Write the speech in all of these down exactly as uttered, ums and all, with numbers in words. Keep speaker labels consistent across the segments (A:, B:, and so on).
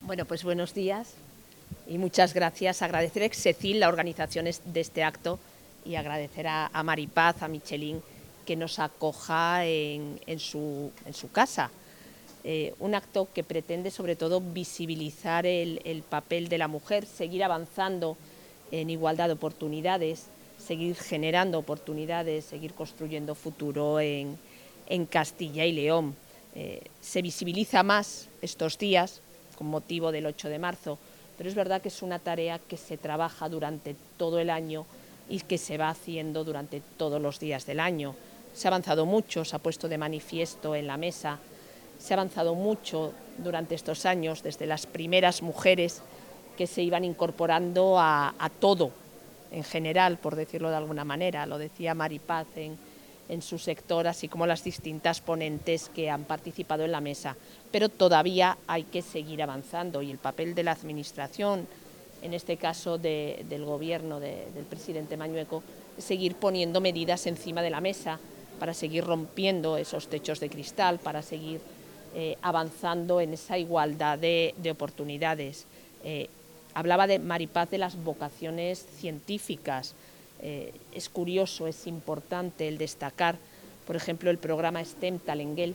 A: Bueno, pues buenos días y muchas gracias. Agradecer a Execil la organización de este acto y agradecer a, a Maripaz, a Michelin, que nos acoja en, en, su, en su casa. Eh, un acto que pretende sobre todo visibilizar el, el papel de la mujer, seguir avanzando en igualdad de oportunidades, seguir generando oportunidades, seguir construyendo futuro en, en Castilla y León. Eh, se visibiliza más estos días con motivo del ocho de marzo, pero es verdad que es una tarea que se trabaja durante todo el año y que se va haciendo durante todos los días del año. Se ha avanzado mucho, se ha puesto de manifiesto en la mesa, se ha avanzado mucho durante estos años, desde las primeras mujeres que se iban incorporando a, a todo, en general, por decirlo de alguna manera. Lo decía Maripaz en, en su sector, así como las distintas ponentes que han participado en la mesa. Pero todavía hay que seguir avanzando y el papel de la Administración, en este caso de, del Gobierno de, del presidente Mañueco, es seguir poniendo medidas encima de la mesa para seguir rompiendo esos techos de cristal, para seguir eh, avanzando en esa igualdad de, de oportunidades. Eh, hablaba de Maripaz de las vocaciones científicas. Eh, es curioso, es importante el destacar, por ejemplo, el programa STEM Talenguel,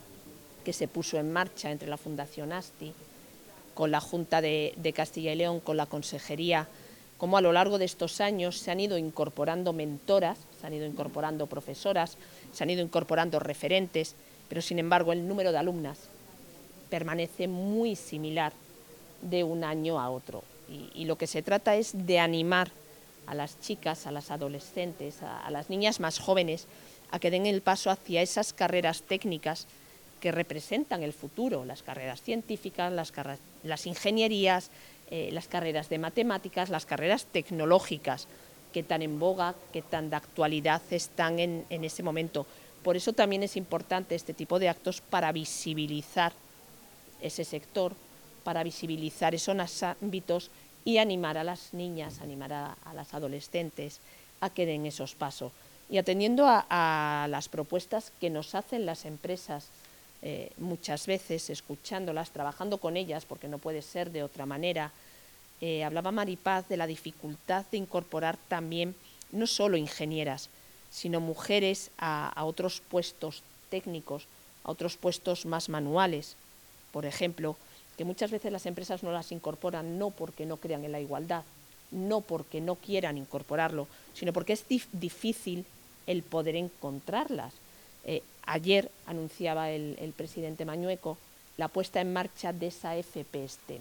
A: que se puso en marcha entre la Fundación ASTI, con la Junta de, de Castilla y León, con la Consejería, cómo a lo largo de estos años se han ido incorporando mentoras, se han ido incorporando profesoras, se han ido incorporando referentes, pero sin embargo el número de alumnas permanece muy similar de un año a otro. Y, y lo que se trata es de animar a las chicas, a las adolescentes, a, a las niñas más jóvenes, a que den el paso hacia esas carreras técnicas que representan el futuro, las carreras científicas, las, carreras, las ingenierías, eh, las carreras de matemáticas, las carreras tecnológicas, que tan en boga, que tan de actualidad están en, en ese momento. Por eso también es importante este tipo de actos para visibilizar ese sector, para visibilizar esos ámbitos y animar a las niñas, animar a, a las adolescentes a que den esos pasos. Y atendiendo a, a las propuestas que nos hacen las empresas, eh, muchas veces escuchándolas, trabajando con ellas, porque no puede ser de otra manera, eh, hablaba Maripaz de la dificultad de incorporar también no solo ingenieras, sino mujeres a, a otros puestos técnicos, a otros puestos más manuales. Por ejemplo, que muchas veces las empresas no las incorporan no porque no crean en la igualdad, no porque no quieran incorporarlo, sino porque es dif difícil el poder encontrarlas. Eh, ayer anunciaba el, el presidente Mañueco la puesta en marcha de esa F P STEM,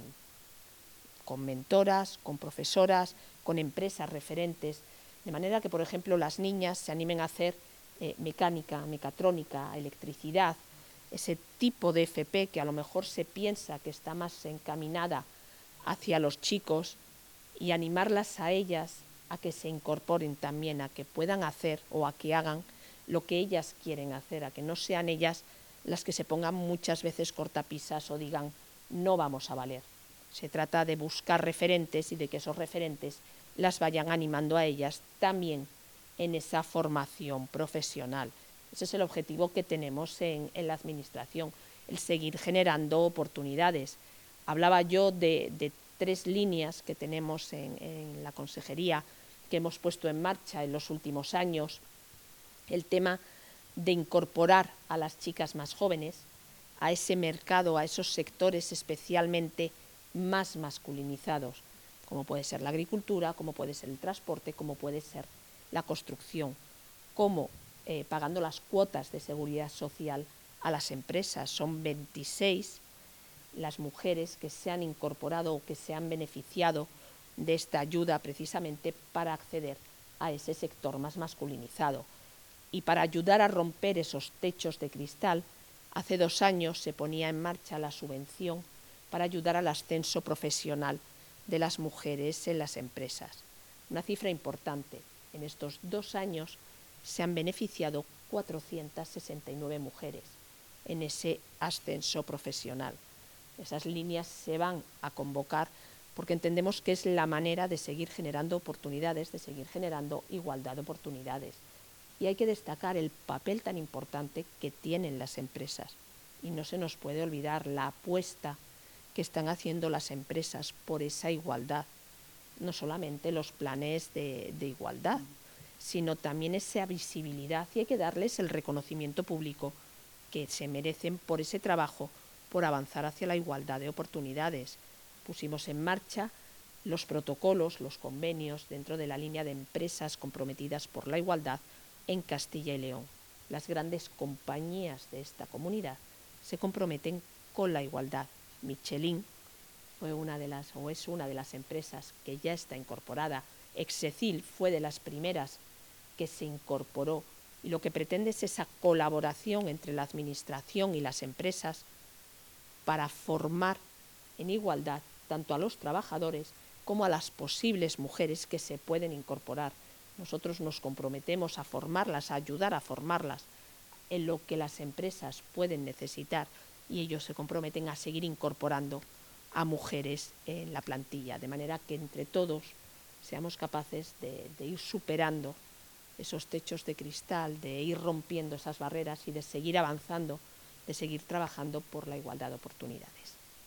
A: con mentoras, con profesoras, con empresas referentes, de manera que, por ejemplo, las niñas se animen a hacer eh, mecánica, mecatrónica, electricidad, ese tipo de F P que a lo mejor se piensa que está más encaminada hacia los chicos, y animarlas a ellas a que se incorporen también, a que puedan hacer o a que hagan lo que ellas quieren hacer, a que no sean ellas las que se pongan muchas veces cortapisas o digan no vamos a valer. Se trata de buscar referentes y de que esos referentes las vayan animando a ellas también en esa formación profesional. Ese es el objetivo que tenemos en, en la Administración, el seguir generando oportunidades. Hablaba yo de, de tres líneas que tenemos en, en la Consejería, que hemos puesto en marcha en los últimos años. El tema de incorporar a las chicas más jóvenes a ese mercado, a esos sectores especialmente más masculinizados, como puede ser la agricultura, como puede ser el transporte, como puede ser la construcción, como eh, pagando las cuotas de seguridad social a las empresas. Son veintiséis las mujeres que se han incorporado o que se han beneficiado de esta ayuda precisamente para acceder a ese sector más masculinizado. Y para ayudar a romper esos techos de cristal, hace dos años se ponía en marcha la subvención para ayudar al ascenso profesional de las mujeres en las empresas. Una cifra importante. En estos dos años se han beneficiado cuatrocientas sesenta y nueve mujeres en ese ascenso profesional. Esas líneas se van a convocar porque entendemos que es la manera de seguir generando oportunidades, de seguir generando igualdad de oportunidades. Y hay que destacar el papel tan importante que tienen las empresas. Y no se nos puede olvidar la apuesta que están haciendo las empresas por esa igualdad. No solamente los planes de, de igualdad, sino también esa visibilidad, y hay que darles el reconocimiento público que se merecen por ese trabajo, por avanzar hacia la igualdad de oportunidades. Pusimos en marcha los protocolos, los convenios dentro de la línea de empresas comprometidas por la igualdad en Castilla y León. Las grandes compañías de esta comunidad se comprometen con la igualdad. Michelin fue una de las, o es una de las empresas que ya está incorporada. Execil fue de las primeras que se incorporó, y lo que pretende es esa colaboración entre la administración y las empresas para formar en igualdad tanto a los trabajadores como a las posibles mujeres que se pueden incorporar. Nosotros nos comprometemos a formarlas, a ayudar a formarlas en lo que las empresas pueden necesitar, y ellos se comprometen a seguir incorporando a mujeres en la plantilla, de manera que entre todos seamos capaces de, de ir superando esos techos de cristal, de ir rompiendo esas barreras y de seguir avanzando, de seguir trabajando por la igualdad de oportunidades.